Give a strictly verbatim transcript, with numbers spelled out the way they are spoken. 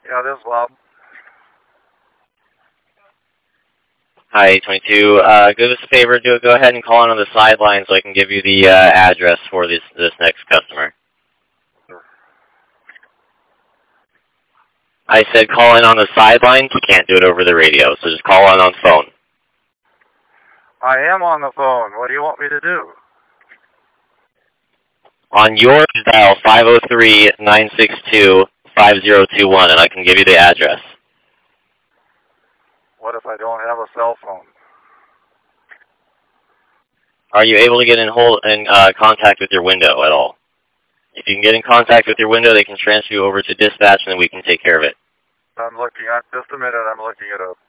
Yeah, this is Bob. Hi, twenty-two. Uh, do us a favor. Do go ahead and call in on the sideline so I can give you the uh, address for this this next customer. I said call in on the sidelines. You can't do it over the radio, so just call in on phone. I am on the phone. What do you want me to do? On your dial five oh three, nine six two, five oh two one, and I can give you the address. What if I don't have a cell phone? Are you able to get in hold in uh, contact with your window at all? If you can get in contact with your window, they can transfer you over to dispatch, and then we can take care of it. I'm looking at, just a minute, I'm looking it up.